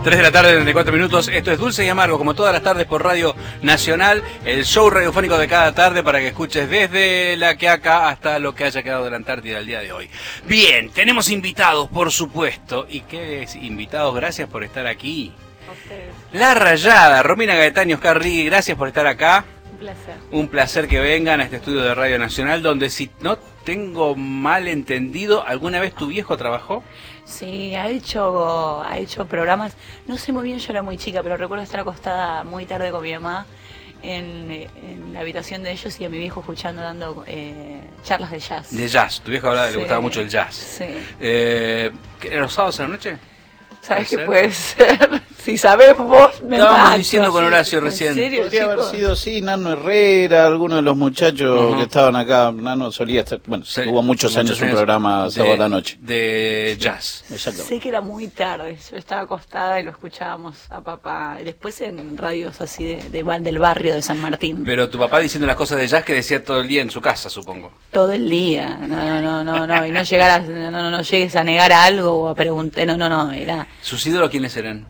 3 de la tarde, 34 minutos. Esto es Dulce y Amargo, como todas las tardes por Radio Nacional, el show radiofónico de cada tarde para que escuches desde La Quiaca hasta lo que haya quedado de la Antártida el día de hoy. Bien, tenemos invitados, por supuesto. ¿Y qué invitados? Gracias por estar aquí. La Rayada, Romina Gaetani y Oscar Rigui, gracias por estar acá. Un placer. Un placer que vengan a este estudio de Radio Nacional, donde, si no tengo mal entendido, ¿alguna vez tu viejo trabajó? Sí, ha hecho programas. No sé muy bien, yo era muy chica, pero recuerdo estar acostada muy tarde con mi mamá en la habitación de ellos y a mi viejo escuchando, dando charlas de jazz. De jazz, tu viejo hablaba, Sí. le gustaba mucho el jazz. Sí. ¿Los sábados a la noche? ¿Sabes qué puede ser? Si sabés vos, me Estábamos mato. diciendo con Horacio recién. ¿En serio, Podría haber chicos? sido, sí, Nano Herrera, alguno de los muchachos que estaban acá. Nano solía estar, bueno, Sí, hubo muchos años un programa sábado a la noche. De jazz. Exacto. Sé que era muy tarde, yo estaba acostada y lo escuchábamos a papá. Y después en radios así del barrio de San Martín. Pero tu papá diciendo las cosas de jazz que decía todo el día en su casa, supongo. Todo el día, no, y no llegar no llegues a negar algo o a preguntar, no, era... ¿Sus ídolos quiénes eran?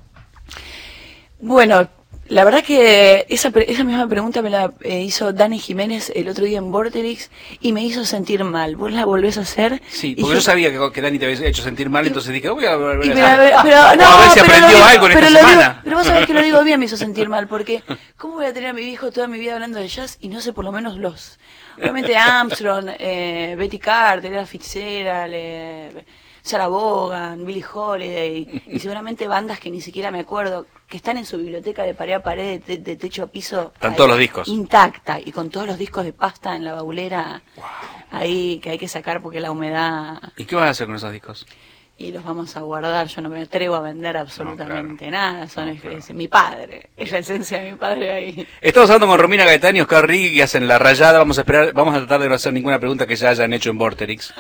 Bueno, la verdad que esa misma pregunta me la hizo Dani Jiménez el otro día en Vorterix y me hizo sentir mal. ¿Vos la volvés a hacer? Sí, Y porque yo sabía que Dani te había hecho sentir mal, entonces dije, voy a volver a hacer. pero a ver si aprendió algo en esta semana. Pero vos sabés que lo digo bien, me hizo sentir mal, porque ¿cómo voy a tener a mi viejo toda mi vida hablando de jazz y no sé por lo menos obviamente Armstrong, Betty Carter, Ella Fitzgerald, Sarah Vaughan, Billie Holiday, y seguramente bandas que ni siquiera me acuerdo, que están en su biblioteca de pared a pared, de techo a piso. Están todos los discos. Intacta, y con todos los discos de pasta en la baulera, ahí que hay que sacar porque la humedad... ¿Y qué vas a hacer con esos discos? Y los vamos a guardar, yo no me atrevo a vender absolutamente nada, es mi padre, es la esencia de mi padre ahí. Estamos hablando con Romina Gaetani y Oscar Rigui, que hacen La Rayada. Vamos a tratar de no hacer ninguna pregunta que ya hayan hecho en Vorterix.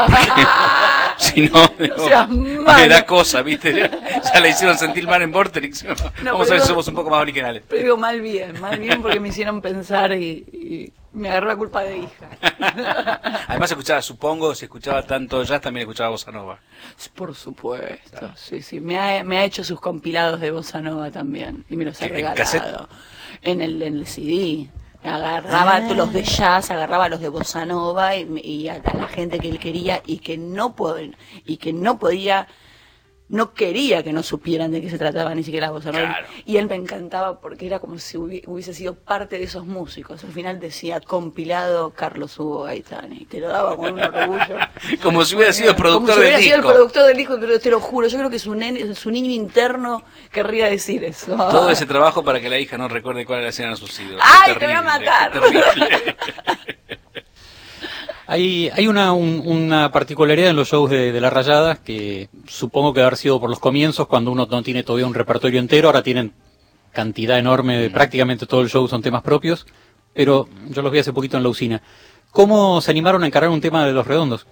Si no, me da cosa, ¿viste? Ya le hicieron sentir mal en Vorterix. Vamos a ver si somos un poco más originales. Pero digo mal bien porque me hicieron pensar y me agarró la culpa de hija. Además escuchaba, supongo, si escuchaba tanto jazz, también escuchaba bossa nova. Por supuesto, sí, me ha hecho sus compilados de bossa nova también, y me los ha regalado. En el CD. Agarraba los de jazz, agarraba los de bossa nova y a la gente que él quería y que no podía, no quería que no supieran de qué se trataba ni siquiera la bossa nova. Claro. Y él me encantaba porque era como si hubiese sido parte de esos músicos. Al final decía compilado Carlos Hugo Gaetani, te lo daba con un orgullo. Como si hubiera sido el productor Como si del hubiera sido el disco. productor del disco, pero te lo juro, yo creo que su niño interno querría decir eso. Todo ese trabajo para que la hija no recuerde cuáles eran sus ídolos. ¡Ay, Qué te voy a terrible, matar! qué terrible. Hay una particularidad en los shows de La Rayada, que supongo que debe haber sido por los comienzos, cuando uno no tiene todavía un repertorio entero. Ahora tienen cantidad enorme, de prácticamente todo el show son temas propios, pero yo los vi hace poquito en la usina. ¿Cómo se animaron a encarar un tema de Los Redondos?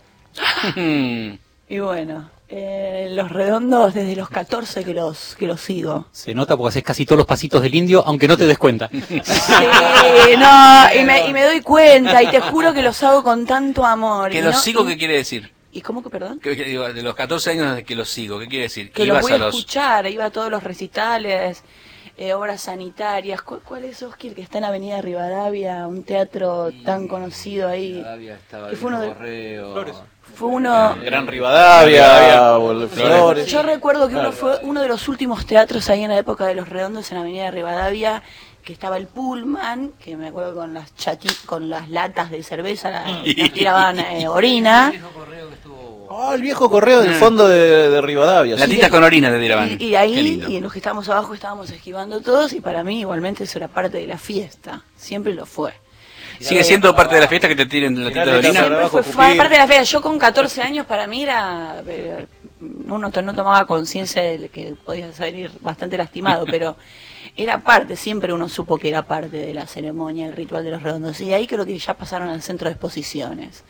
Y bueno, Los Redondos desde los 14 que los sigo. Se nota porque haces casi todos los pasitos del indio, aunque no te des cuenta. Sí, no, y me doy cuenta, y te juro que los hago con tanto amor. Que y los no- sigo, y- ¿qué quiere decir? ¿Y cómo que perdón? Que digo, de los 14 años desde que los sigo, ¿qué quiere decir? Que los Ibas voy a a los... escuchar, iba a todos los recitales, obras sanitarias. ¿Cuál es, Oscar, que está en Avenida Rivadavia, un teatro tan conocido ahí? Que fue uno de... Fue uno... Gran Rivadavia, Flores. Yo recuerdo que fue uno de los últimos teatros ahí en la época de Los Redondos en Avenida Rivadavia, que estaba el Pullman, que me acuerdo con las latas de cerveza, las tiraban orina. El viejo correo del fondo de Rivadavia. sí. Latitas con orina te tiraban. Y Qué ahí, lindo. y los que estábamos abajo estábamos esquivando todos, y para mí igualmente eso era parte de la fiesta, siempre lo fue. ¿Sigue siendo parte de la fiesta que te tiren latitas de orina? Para abajo, Fue Cupid. parte de la fiesta. Yo con 14 años para mí era... Uno no tomaba conciencia de que podía salir bastante lastimado, pero era parte, siempre uno supo que era parte de la ceremonia, el ritual de Los Redondos. Y ahí creo que ya pasaron al centro de exposiciones.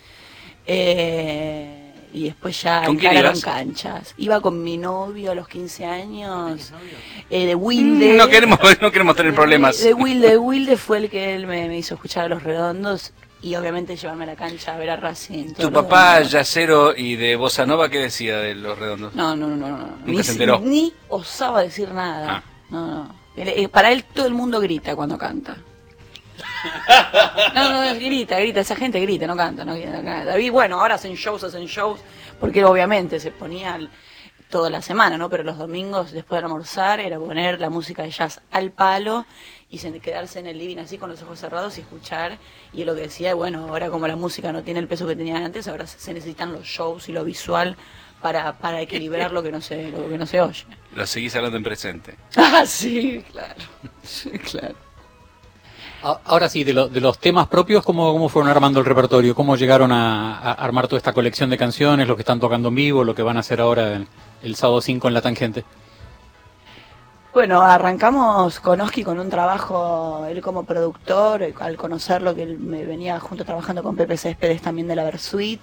Y después ya ¿Con quién encararon ibas? canchas. Iba con mi novio a los 15 años, de Wilde. No queremos tener problemas. De Wilde fue el que él me hizo escuchar a Los Redondos. y obviamente llevarme a la cancha a ver a Racing. ¿Tu papá yacero y de Bossa Nova qué decía de Los Redondos? No. ¿Nunca se enteró? Ni osaba decir nada. No. Para él todo el mundo grita cuando canta. No, grita, esa gente grita, no canta. David, bueno, ahora hacen shows, porque él obviamente se ponía toda la semana, ¿no? Pero los domingos, después de almorzar, era poner la música de jazz al palo y quedarse en el living así con los ojos cerrados y escuchar. Y él lo que decía, bueno, ahora como la música no tiene el peso que tenía antes, ahora se necesitan los shows y lo visual para equilibrar lo que no se oye. Lo seguís hablando en presente. Sí, claro. Ahora sí, de los temas propios, ¿cómo fueron armando el repertorio? ¿Cómo llegaron a armar toda esta colección de canciones, lo que están tocando en vivo, lo que van a hacer ahora el sábado 5 en La Tangente? Bueno, arrancamos con Oski con un trabajo, él como productor, al conocerlo, que él me venía junto trabajando con Pepe Céspedes también de la Versuit.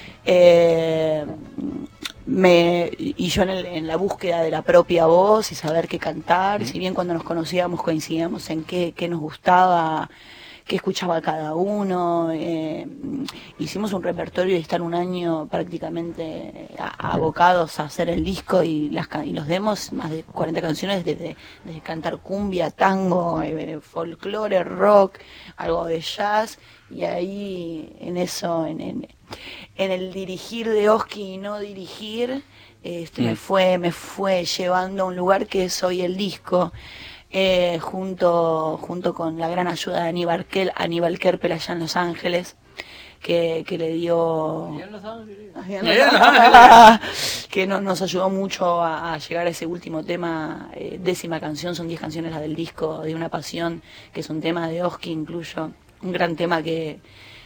Y yo en la búsqueda de la propia voz y saber qué cantar, si bien cuando nos conocíamos coincidíamos en qué nos gustaba, qué escuchaba cada uno, hicimos un repertorio y estar un año prácticamente abocados a hacer el disco y los demos, más de 40 canciones, desde cantar cumbia, tango, folclore, rock, algo de jazz, y ahí en eso, en el dirigir de Oski y no dirigir, me fue llevando a un lugar que es hoy el disco, junto con la gran ayuda de Aníbal Kerpel allá en Los Ángeles, que le dio que nos ayudó mucho a llegar a ese último tema, 10ª canción, son 10 canciones la del disco de Una Pasión, que es un tema de Oski, incluyo un gran tema que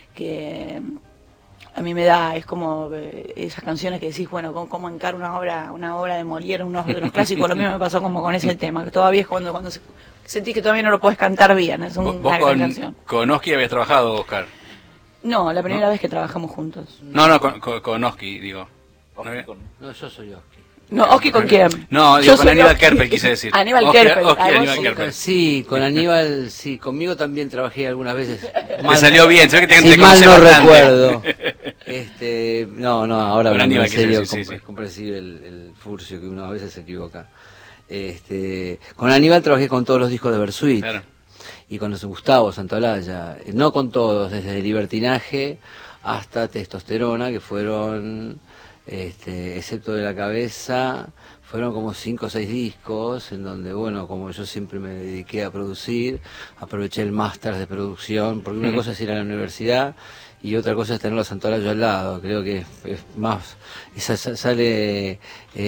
a mí me da, es como esas canciones que decís, bueno, cómo encar una obra de Molière, uno de los clásicos. Lo mismo me pasó como con ese tema, que todavía es cuando sentís que todavía no lo podés cantar bien, es una gran canción. ¿Con Oski habías trabajado, Oscar? No, la primera vez que trabajamos juntos. No, con Oski, digo. No, yo soy Oski. No, ¿Oski con quién? No, digo, con Aníbal Kerpel, quise decir. Aníbal Kerpel. Sí, con Aníbal, sí, conmigo también trabajé algunas veces. Me salió bien, se ve que si mal no recuerdo. No, ahora hablando en serio, es comprensible el furcio que uno a veces se equivoca. Con Aníbal trabajé con todos los discos de Versuit. Claro. Y con Gustavo Santolaya, no con todos, desde Libertinaje hasta Testosterona, que fueron, excepto de la cabeza, fueron como 5 o 6 discos, en donde, bueno, como yo siempre me dediqué a producir, aproveché el máster de producción, porque una cosa es ir a la universidad y otra cosa es tenerlo a Santolaya al lado. Creo que es más, sale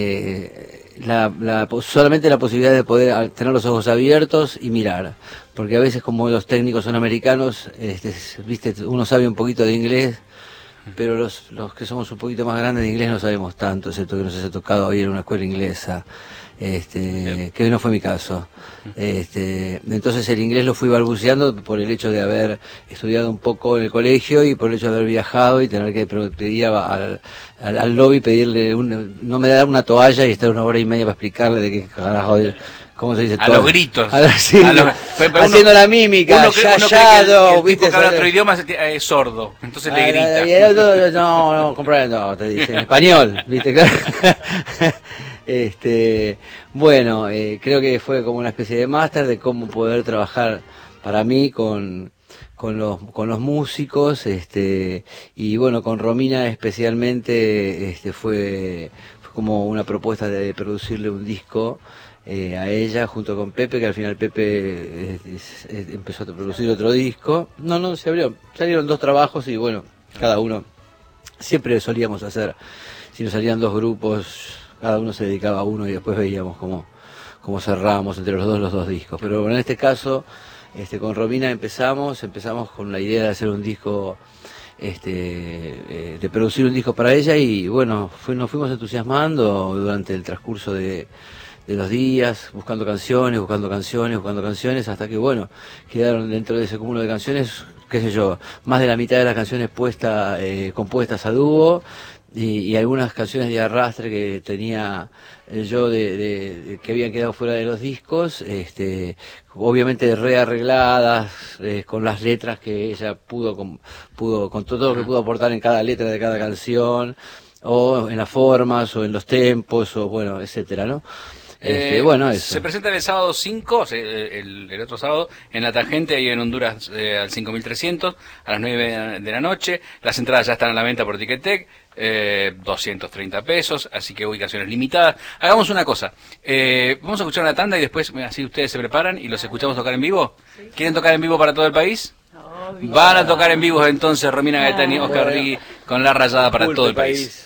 solamente la posibilidad de poder tener los ojos abiertos y mirar, porque a veces como los técnicos son americanos, viste, uno sabe un poquito de inglés, pero los que somos un poquito más grandes de inglés no sabemos tanto, excepto que nos haya tocado ir a una escuela inglesa, que no fue mi caso. Entonces el inglés lo fui balbuceando por el hecho de haber estudiado un poco en el colegio y por el hecho de haber viajado y tener que pedir al lobby, pedirle no me dar una toalla y estar 1 hora y media para explicarle de qué carajo, ¿cómo se dice? A los gritos. Haciendo la mímica, ¿viste? Que habla otro idioma es sordo, entonces le grita. No, comprendo, te dice en español, ¿viste? Bueno, creo que fue como una especie de máster de cómo poder trabajar para mí con los músicos, y bueno, con Romina especialmente, fue como una propuesta de producirle un disco a ella junto con Pepe, que al final Pepe empezó a producir otro disco. Salieron 2 trabajos y bueno, cada uno, siempre solíamos hacer, si nos salían 2 grupos, cada uno se dedicaba a uno y después veíamos cómo cerrábamos entre los 2 discos. Pero bueno, en este caso, con Romina empezamos con la idea de hacer un disco, de producir un disco para ella, y bueno, nos fuimos entusiasmando durante el transcurso de los días, buscando canciones, hasta que bueno, quedaron dentro de ese cúmulo de canciones, qué sé yo, más de la mitad de las canciones compuestas a dúo, y algunas canciones de arrastre que tenía yo que habían quedado fuera de los discos, obviamente rearregladas, con las letras que ella pudo con todo lo que pudo aportar en cada letra de cada canción, o en las formas, o en los tempos, o bueno, etcétera, ¿no? Bueno, eso. Se presenta el sábado 5, el otro sábado, en La Tangente, ahí en Honduras, al 5300, a las 9 de la noche. Las entradas ya están a la venta por Ticketek, 230 pesos, así que ubicaciones limitadas. Hagamos una cosa, vamos a escuchar una tanda y después así ustedes se preparan y los escuchamos tocar en vivo. ¿Quieren tocar en vivo para todo el país? Van a tocar en vivo entonces Romina Gaetani y Oscar Rigui con La Rayada para todo el país.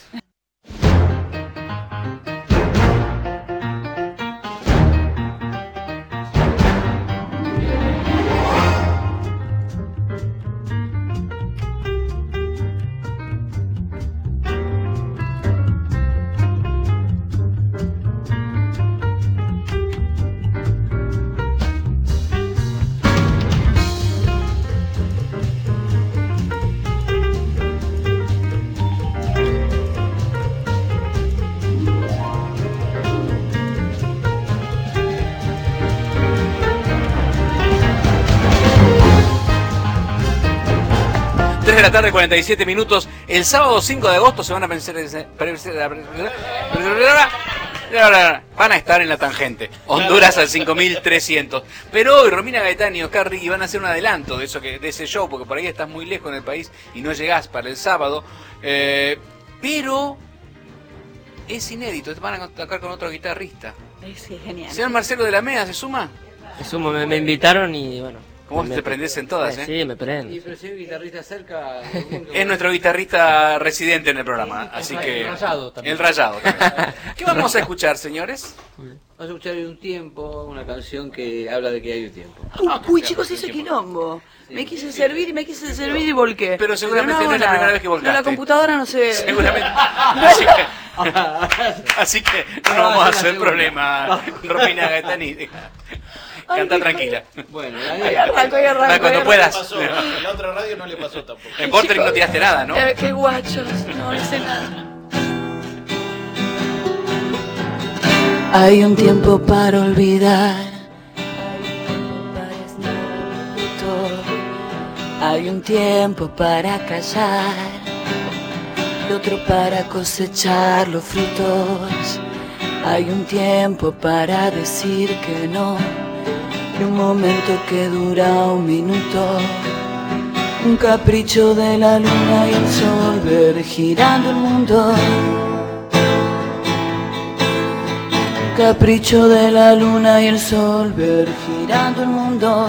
47 minutos. El sábado 5 de agosto se van a van a estar en La Tangente, Honduras al 5300. Pero hoy Romina Gaetani y Oscar Rigui van a hacer un adelanto de ese show, porque por ahí estás muy lejos en el país y no llegás para el sábado. Pero es inédito, van a tocar con otro guitarrista. Es genial. Señor Marcelo de la Mea, ¿se suma? Me sumo, me invitaron y bueno. ¿Cómo te prendés en todas, Sí, me prendo. Y pero si hay un guitarrista cerca... Es nuestro guitarrista residente en el programa, así que... El Rayado también. El Rayado también. ¿Qué vamos a escuchar, señores? Vamos a escuchar Un Tiempo, una canción que habla de que hay un tiempo. Uy, chicos, ese quilombo. Me quise servir y volqué. Pero seguramente no es la primera vez que volcaste. La computadora no se... Seguramente. Así que no vamos a hacer problema, Romina Gaetani. Canta tranquila. Bueno, arranco. Cuando puedas. Pasó. En la otra radio no le pasó tampoco. En Portering no tiraste nada, ¿no? Qué guachos, no hice nada. Hay un tiempo para olvidar, hay un tiempo para callar, y otro para cosechar los frutos. Hay un tiempo para decir que no, y un momento que dura un minuto. Un capricho de la luna y el sol ver girando el mundo. Un capricho de la luna y el sol ver girando el mundo.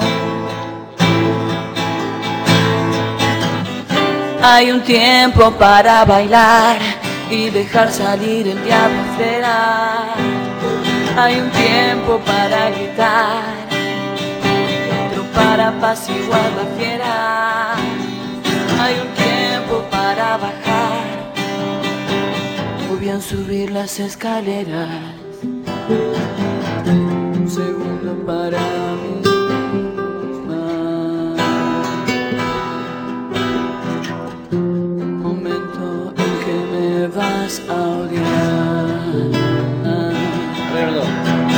Hay un tiempo para bailar y dejar salir el diablo afuera. Hay un tiempo para gritar, otro para apaciguar la fiera. Hay un tiempo para bajar o bien subir las escaleras. Un segundo para mí. Vas a odiar. Perdón.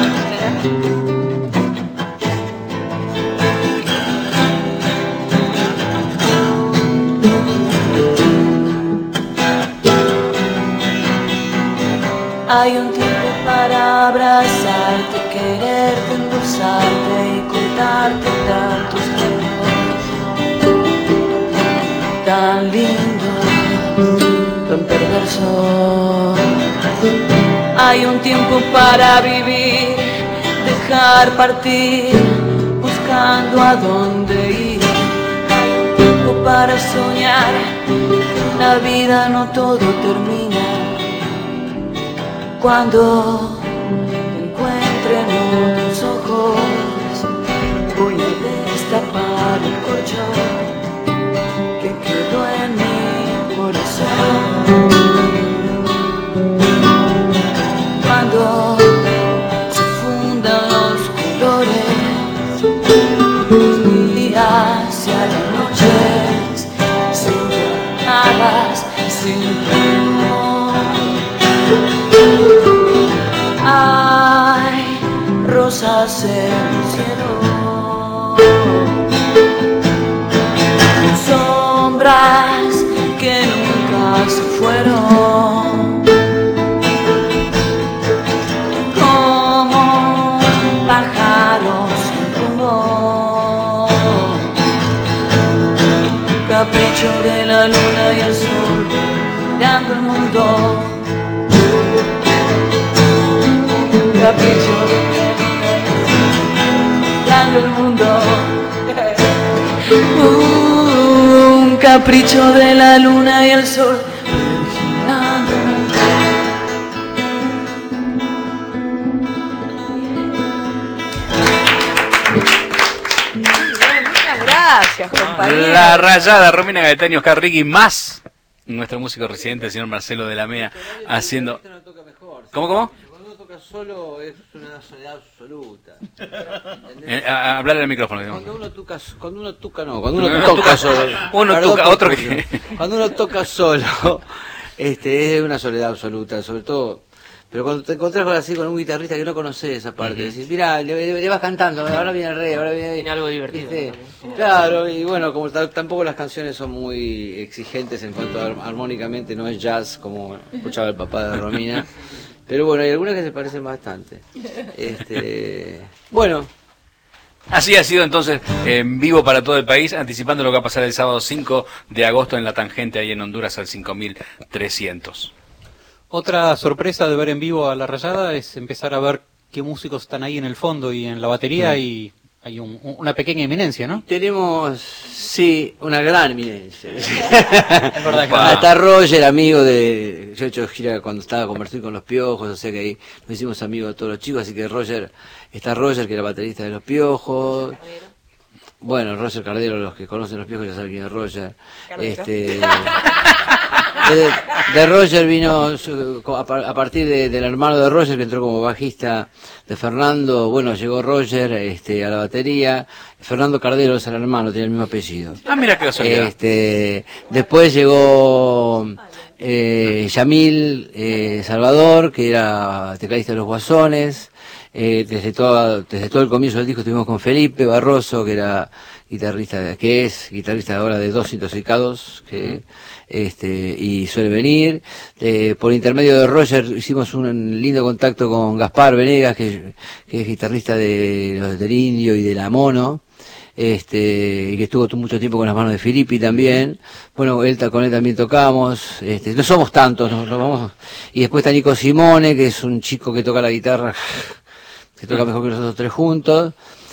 Hay un tiempo para abrazarte, quererte, endulzarte y contarte tantos tiempos tan lindos, tan perverso. Hay un tiempo para vivir, dejar partir, buscando a dónde ir. Hay un tiempo para soñar, en la vida no todo termina. Cuando te encuentren tus ojos, voy a destapar el colchón que quedó en mi corazón. Cuando se fundan los colores, los días y a las noches, sin llamadas, sin temor. estrellas en el cielo, sombras que nunca se fueron, como pájaros sin rumbo, capricho de la luna y el sol, mirando el mundo. Capricho mirando el mundo. Un capricho de la luna y el sol. Muchas gracias, compañero. La Rayada, Romina Gaetani, Oscar Ricky, más nuestro músico residente, el señor Marcelo de la Mea, haciendo... ¿Cómo? Solo es una soledad absoluta. Hablarle al micrófono. Cuando uno toca solo. Cuando uno toca solo, es una soledad absoluta, sobre todo. Pero cuando te encontrás así con un guitarrista que no conoces esa parte, decís, mirá, le vas cantando, ahora viene el rey, ahora viene algo divertido. Claro, y bueno, como tampoco las canciones son muy exigentes en cuanto a armónicamente, no es jazz como escuchaba el papá de Romina. Pero bueno, hay algunas que se parecen bastante. Bueno. Así ha sido entonces en vivo para todo el país, anticipando lo que va a pasar el sábado 5 de agosto en La Tangente, ahí en Honduras, al 5300. Otra sorpresa de ver en vivo a La Rayada es empezar a ver qué músicos están ahí en el fondo y en la batería, y hay una pequeña eminencia, ¿no? Tenemos, sí, una gran eminencia. Es verdad que Está Roger, amigo de... Yo he hecho gira cuando estaba con Martín con Los Piojos, o sea que ahí nos hicimos amigos de todos los chicos, así que está Roger, que era baterista de Los Piojos. Bueno, Roger Cardero, los que conocen Los Piojos ya saben quién es Roger. De Roger vino, a partir del hermano de Roger, que entró como bajista de Fernando. Bueno, llegó Roger a la batería. Fernando Cardero es el hermano, tiene el mismo apellido. Ah, mira qué casualidad. Después llegó Yamil Salvador, que era tecladista de Los Guasones. Desde todo el comienzo del disco estuvimos con Felipe Barroso, que era que es guitarrista ahora de Dos Intoxicados, y suele venir. Por intermedio de Roger hicimos un lindo contacto con Gaspar Venegas, que es guitarrista de los del Indio y de La Mono, y que estuvo mucho tiempo con las manos de Filippi también. Bueno, con él también tocamos. No somos tantos, nos vamos. Y después está Nico Simone, que es un chico que toca la guitarra, que toca mejor que nosotros tres juntos.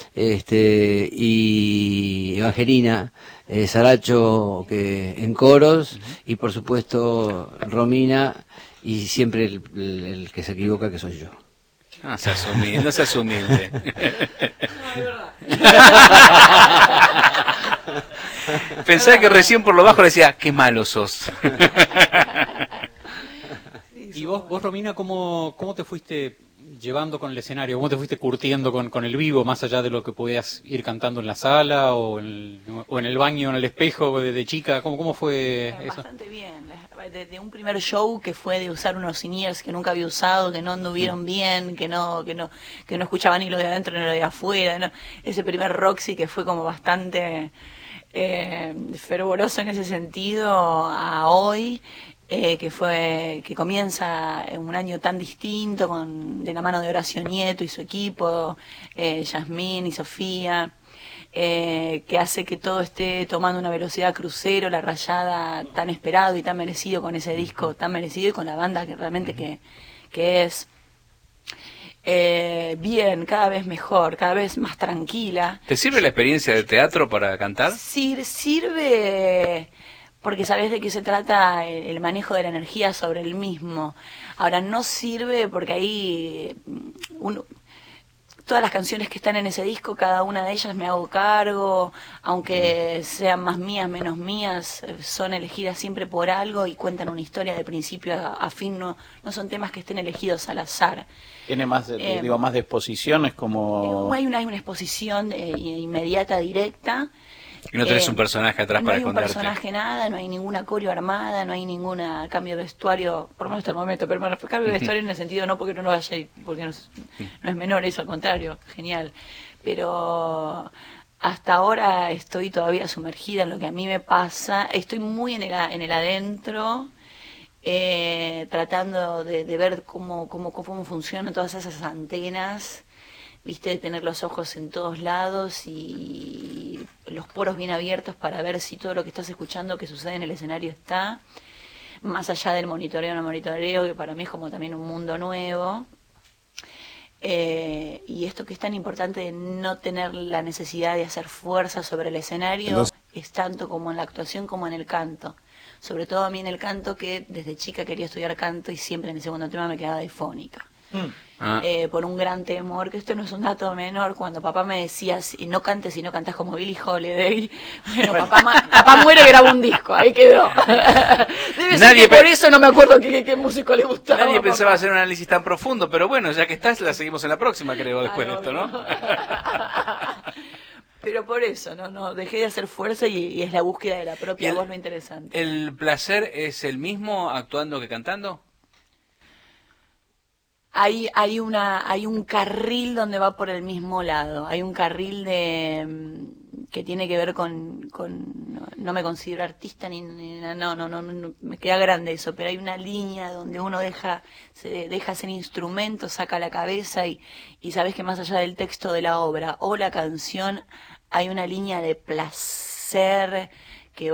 Y Evangelina Saracho, que en coros, y por supuesto Romina, y siempre el que se equivoca, que soy yo. No seas humilde. Pensaba que recién por lo bajo le decía, qué malo sos. Y vos Romina, ¿cómo te fuiste llevando con el escenario? ¿Cómo te fuiste curtiendo con el vivo, más allá de lo que podías ir cantando en la sala o en el baño, en el espejo de chica? ¿Cómo fue eso? Bastante bien. Desde un primer show que fue de usar unos in-ears que nunca había usado, que no anduvieron bien, que no escuchaba ni lo de adentro ni lo de afuera, ¿no? Ese primer Roxy que fue como bastante fervoroso en ese sentido, a hoy, que comienza un año tan distinto, de la mano de Horacio Nieto y su equipo, Yasmín y Sofía, que hace que todo esté tomando una velocidad crucero, La Rayada tan esperado y tan merecido, con ese disco tan merecido y con la banda que realmente que es bien, cada vez mejor, cada vez más tranquila. ¿Te sirve la experiencia de teatro para cantar? Sí, sirve porque sabes de qué se trata el manejo de la energía sobre el mismo. Ahora, no sirve porque ahí todas las canciones que están en ese disco, cada una de ellas me hago cargo, aunque sean más mías, menos mías, son elegidas siempre por algo y cuentan una historia de principio a fin, no son temas que estén elegidos al azar. Tiene más, más de exposiciones como... Hay una exposición inmediata, directa, Y no tenés un personaje atrás para esconderte. No hay un personaje nada, no hay ninguna coreo armada, no hay ninguna cambio de vestuario, por lo menos hasta el momento, pero me refiero a cambio de vestuario en el sentido no porque no lo haya, porque no es menor eso, al contrario, genial. Pero hasta ahora estoy todavía sumergida en lo que a mí me pasa, estoy muy en el adentro, tratando de ver cómo funcionan todas esas antenas, viste, de tener los ojos en todos lados y los poros bien abiertos para ver si todo lo que estás escuchando que sucede en el escenario está, más allá del monitoreo, no monitoreo, que para mí es como también un mundo nuevo. Y esto que es tan importante de no tener la necesidad de hacer fuerza sobre el escenario, es tanto como en la actuación como en el canto. Sobre todo a mí en el canto, que desde chica quería estudiar canto y siempre en el segundo tema me quedaba difónica. Por un gran temor, que esto no es un dato menor, cuando papá me decía, no cantes si no cantás como Billie Holiday, bueno, papá muere, graba un disco, ahí quedó. Debe ser que por eso no me acuerdo qué músico le gustaba. Nadie pensaba hacer un análisis tan profundo, pero bueno, ya que estás, la seguimos en la próxima, creo, después de esto, ¿no? Pero por eso, no dejé de hacer fuerza y es la búsqueda de la propia voz lo interesante. ¿El placer es el mismo actuando que cantando? Hay un carril donde va por el mismo lado. Hay un carril que tiene que ver con no me considero artista ni no, me queda grande eso, pero hay una línea donde uno se deja ser instrumento, saca la cabeza y sabes que más allá del texto de la obra o la canción hay una línea de placer que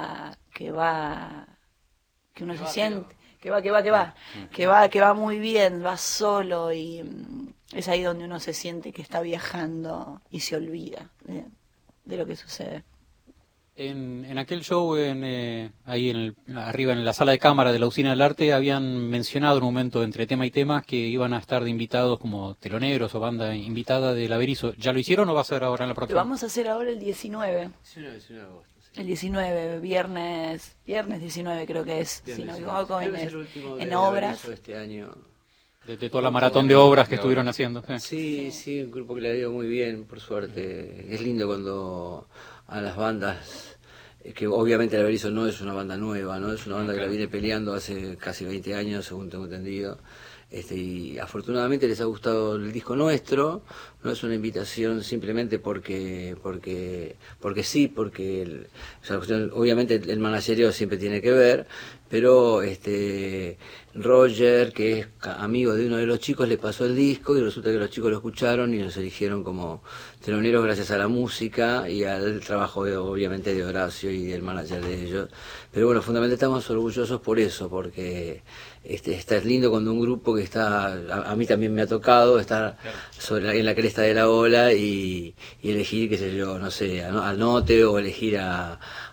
uno se siente. Que va muy bien, va solo y es ahí donde uno se siente que está viajando y se olvida de lo que sucede. En aquel show, ahí arriba en la sala de cámara de la Usina del Arte, habían mencionado en un momento entre tema y tema que iban a estar de invitados como teloneros o banda invitada de La Berizo. ¿Ya lo hicieron o va a ser ahora en la próxima? Lo vamos a hacer ahora el 19. 19 de agosto. El 19, viernes 19 creo que es, si no me equivoco, en obras. Este año. De toda la maratón de obras que estuvieron haciendo. Sí, un grupo que le ha ido muy bien, por suerte. Es lindo cuando a las bandas, que obviamente La Berizo no es una banda nueva, ¿no? Es una banda que la viene peleando hace casi 20 años, según tengo entendido. Y afortunadamente les ha gustado el disco nuestro. No es una invitación simplemente porque sí, porque obviamente el managereo siempre tiene que ver, pero Roger, que es amigo de uno de los chicos, le pasó el disco y resulta que los chicos lo escucharon y los eligieron como teloneros gracias a la música y al trabajo obviamente de Horacio y del manager de ellos. Pero bueno, fundamentalmente estamos orgullosos por eso, porque está lindo cuando un grupo que está, a mí también me ha tocado estar en la cresta de la ola y elegir, qué sé yo, no sé, al Note o elegir a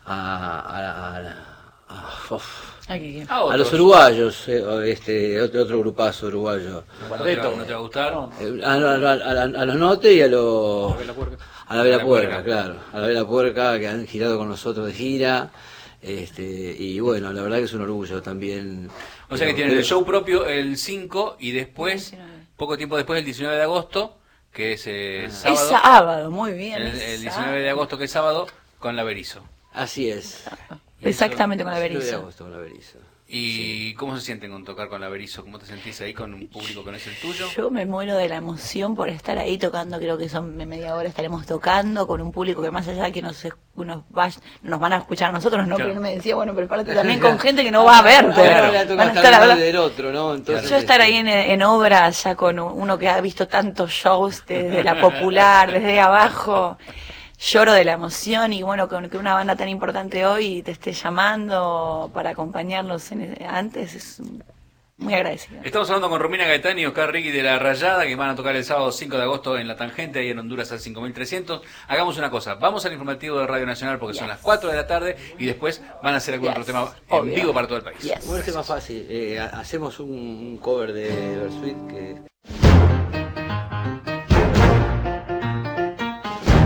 los uruguayos, otro grupazo uruguayo. ¿No te va a gustar? A los Note y a la Vela Puerca, claro. A la Vela Puerca, que han girado con nosotros de gira. Y bueno, la verdad que es un orgullo también. O sea que tienen el show propio el 5 y después, poco tiempo después, el 19 de agosto, que es sábado. Es sábado, muy bien. El 19 de agosto, que es sábado, con La Berizo. Así es. Exactamente, con La Berizo. 19 de agosto con La Berizo. ¿Y cómo se sienten con tocar con La Berizo? ¿Cómo te sentís ahí con un público que no es el tuyo? Yo me muero de la emoción por estar ahí tocando, creo que son media hora estaremos tocando con un público que más allá de que nos van a escuchar a nosotros, ¿no? Claro. Pero me decía, bueno, prepárate también con gente que no va a verte. Claro. Van a estar hablando del otro, ¿no? Entonces, yo estar ahí en obra ya con uno que ha visto tantos shows desde la popular, desde abajo, lloro de la emoción y bueno, con que una banda tan importante hoy te esté llamando para acompañarnos antes es muy agradecido. Estamos hablando con Romina Gaetani y Oscar Ricky de La Rayada, que van a tocar el sábado 5 de agosto en La Tangente, ahí en Honduras al 5300. Hagamos una cosa, vamos al informativo de Radio Nacional porque son las 4 de la tarde y después van a hacer algún otro tema en vivo para todo el país. Bueno, es más fácil, hacemos un cover de Versuit que...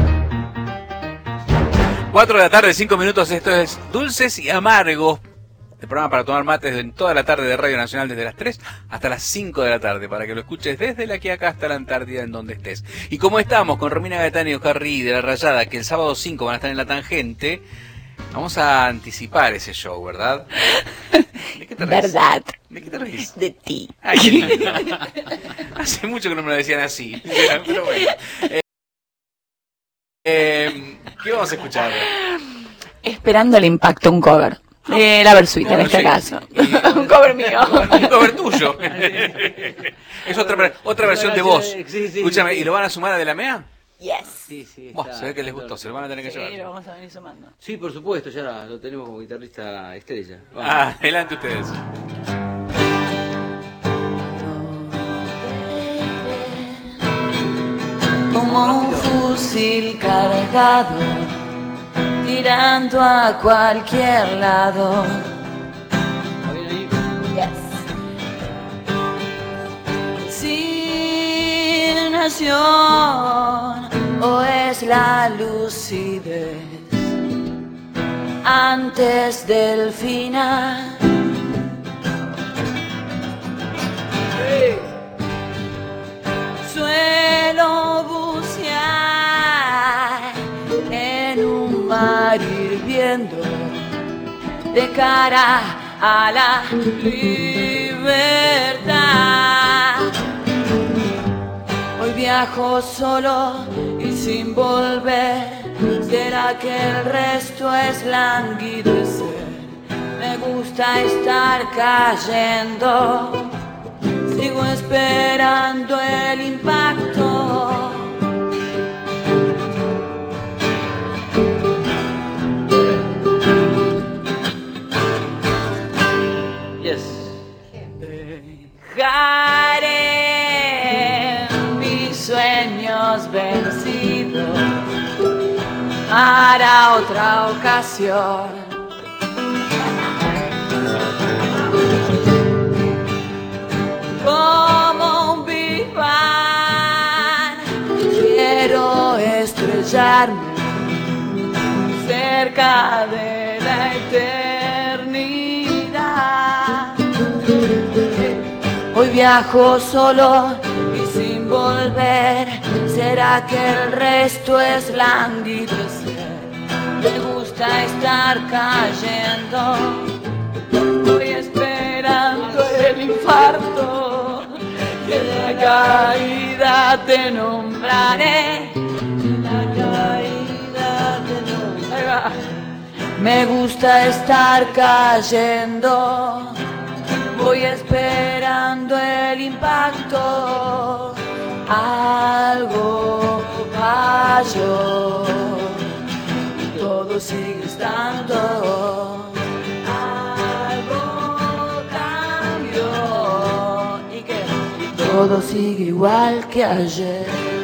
4 de la tarde, 5 minutos, esto es Dulces y Amargos. el programa para tomar mates en toda la tarde de Radio Nacional, desde las 3 hasta las 5 de la tarde, para que lo escuches desde la que acá hasta la Antártida, en donde estés. Y como estamos con Romina Gaetano y Oscar Rigui de La Rayada, que el sábado 5 van a estar en La Tangente, vamos a anticipar ese show, ¿verdad? ¿De qué te reís? ¿Verdad? ¿De qué te reís? De ti. Ay, qué lindo. Hace mucho que no me lo decían así, pero bueno. ¿Qué vamos a escuchar? Esperando el impacto, un cover. La Versuit en este caso. Un cover mío. Un cover tuyo. Es otra versión de vos. Sí. Escúchame, ¿y lo van a sumar a De la Mea? Yes. Sí. Buah, se ve que les gustó, se lo van a tener que llevar. Sí, lo vamos a venir sumando. Sí, por supuesto, ya lo tenemos como guitarrista estrella. Vamos. Adelante ustedes. Como un fusil cargado, tirando a cualquier lado. Sin nación, o es la lucidez antes del final. Suelo bucear en un mar hirviendo de cara a la libertad. Hoy viajo solo y sin volver. ¿Será que el resto es languidecer? Me gusta estar cayendo. Sigo esperando el impacto. Yes. Dejaré mis sueños vencidos para otra ocasión. Como un Big Bang, quiero estrellarme cerca de la eternidad. Hoy viajo solo y sin volver. ¿Será que el resto es languidecer? Me gusta estar cayendo. Voy esperando el infarto, y en la caída te nombraré. En la caída te nombraré. Me gusta estar cayendo. Voy esperando el impacto. Algo falló, todo sigue estando. Todo sigue igual que ayer.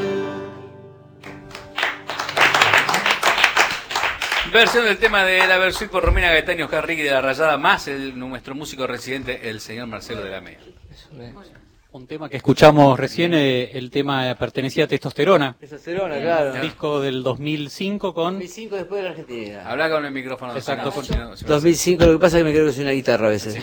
Versión del tema de La Versuit por Romina Gaetano y Oscar Rigui de La Rayada, más nuestro músico residente, el señor Marcelo de la Mea. Un tema que escuchamos recién, el tema pertenecía a Testosterona. Testosterona, claro. Un disco del 2005 con... 2005 después de la Argentina. Habla con el micrófono. Exacto. Si no, 2005, lo que pasa es que me creo que soy una guitarra a veces.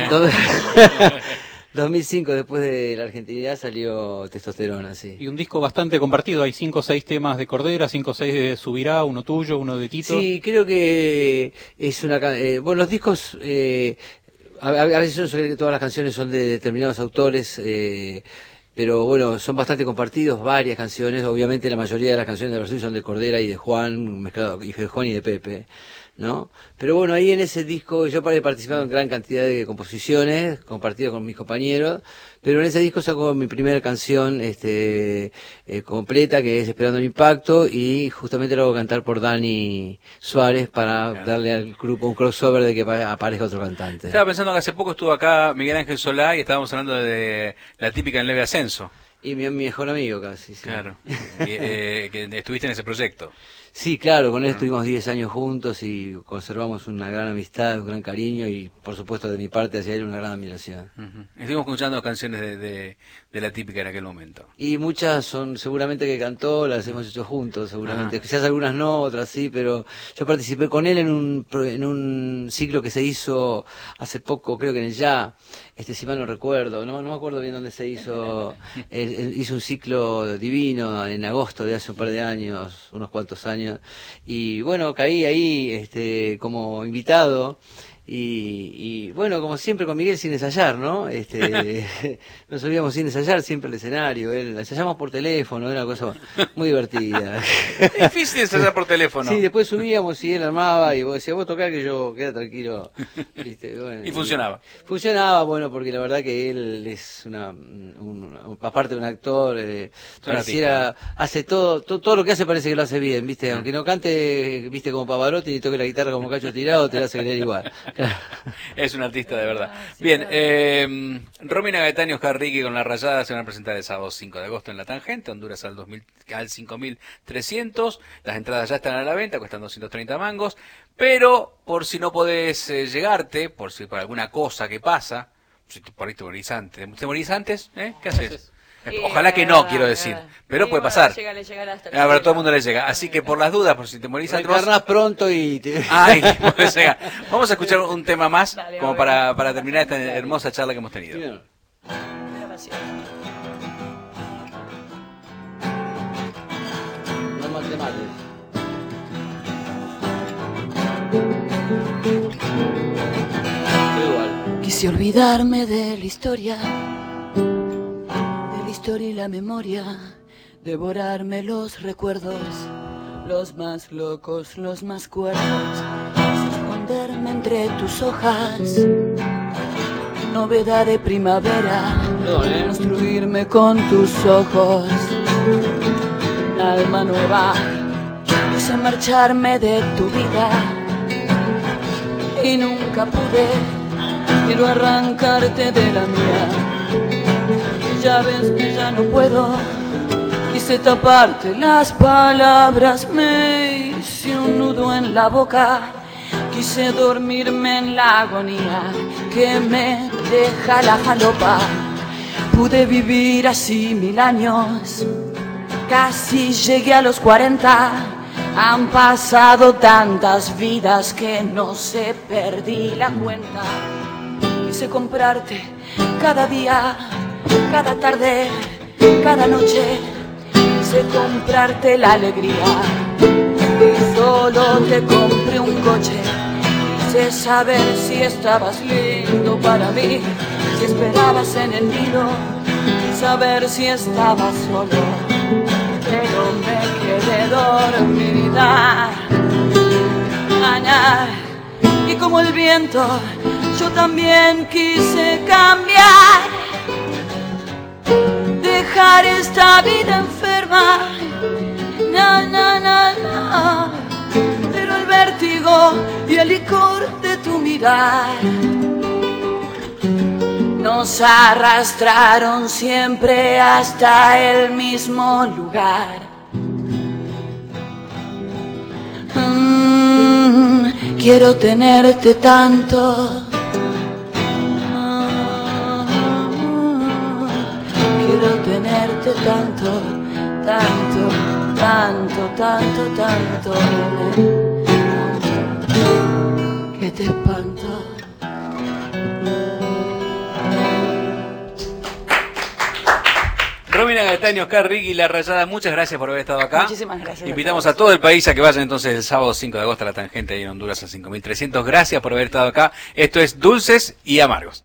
2005 después de la Argentina salió Testosterona, sí. Y un disco bastante compartido, hay 5 o 6 temas de Cordera, 5 o 6 de Subirá, uno tuyo, uno de Tito. Sí, creo que es una... bueno, los discos... a veces yo sé que todas las canciones son de determinados autores, pero bueno, son bastante compartidos, varias canciones. Obviamente la mayoría de las canciones de Versuit son de Cordera y de Juan, mezclado, y de Juan y de Pepe, ¿no? Pero bueno, ahí en ese disco yo he participado en gran cantidad de composiciones, compartido con mis compañeros, pero en ese disco saco mi primera canción completa, que es Esperando el Impacto, y justamente lo hago cantar por Dani Suárez para darle al grupo un crossover de que aparezca otro cantante. Estaba pensando que hace poco estuvo acá Miguel Ángel Solá y estábamos hablando de La Típica en Leve Ascenso. Y mi mejor amigo casi, sí. Claro. Que estuviste en ese proyecto. Sí, claro, con él estuvimos 10 años juntos y conservamos una gran amistad, un gran cariño y, por supuesto, de mi parte hacia él una gran admiración. Estuvimos escuchando canciones de La Típica en aquel momento. Y muchas son seguramente que cantó, las hemos hecho juntos, seguramente. Quizás algunas no, otras sí, pero yo participé con él en un ciclo que se hizo hace poco, creo que en el Ya, si mal no recuerdo, no me acuerdo bien dónde se hizo. Hizo un ciclo divino en agosto de hace un par de años, unos cuantos años, y bueno, caí ahí como invitado. Y bueno, como siempre con Miguel sin ensayar, ¿no? Nos subíamos sin ensayar siempre al escenario, ensayamos por teléfono, era una cosa muy divertida. Es difícil ensayar por teléfono. Sí, después subíamos y él armaba y vos decías, vos tocá que yo queda tranquilo. ¿Viste? Bueno, y funcionaba. Funcionaba, bueno, porque la verdad que él es aparte de un actor, pareciera, hace todo lo que hace parece que lo hace bien, ¿viste? Aunque no cante, ¿viste? Como Pavarotti y toque la guitarra como Cacho Tirado, te la hace creer igual. Es un artista de verdad. Bien, Romina Gaetano y Oscar Ricky con La Rayada se van a presentar el sábado 5 de agosto en La Tangente, Honduras al 5.300. Las entradas ya están a la venta, cuestan 230 mangos. Pero por si no podés llegarte, por si por alguna cosa que pasa, si por ahí te morís antes. ¿Te morís antes? ¿Qué haces? Ojalá que no, quiero decir, pero puede pasar. A ver, todo el mundo le llega. Así que por las dudas, por si te morís antes. Reencarnás pronto y Ay, pues llega. Vamos a escuchar un tema más, como para terminar esta hermosa charla que hemos tenido. Bien. No más temas. Igual. Quise olvidarme de la historia y la memoria, devorarme los recuerdos, los más locos, los más cuerdos, esconderme entre tus hojas, novedad de primavera, construirme con tus ojos, un alma nueva, quise marcharme de tu vida y nunca pude, quiero arrancarte de la mía. Ya ves que ya no puedo, quise taparte las palabras, me hice un nudo en la boca, quise dormirme en la agonía que me deja la falopa. Pude vivir así 1000 años, casi llegué a los 40, han pasado tantas vidas que no sé, perdí la cuenta. Quise comprarte cada día, cada tarde, cada noche, quise comprarte la alegría y solo te compré un coche. Quise saber si estabas lindo para mí, si esperabas en el nido, saber si estabas solo, pero me quedé dormida. Y como el viento, yo también quise cambiar, dejar esta vida enferma, pero el vértigo y el licor de tu mirar nos arrastraron siempre hasta el mismo lugar. Quiero tenerte tanto, quiero tenerte tanto, tanto, tanto, tanto, tanto, que te espanto. Romina Gaetano, Oscar Ricky, La Rayada, muchas gracias por haber estado acá. Muchísimas gracias. Invitamos a todo el país a que vayan entonces el sábado 5 de agosto a La Tangente ahí en Honduras a 5.300. Gracias por haber estado acá. Esto es Dulces y Amargos.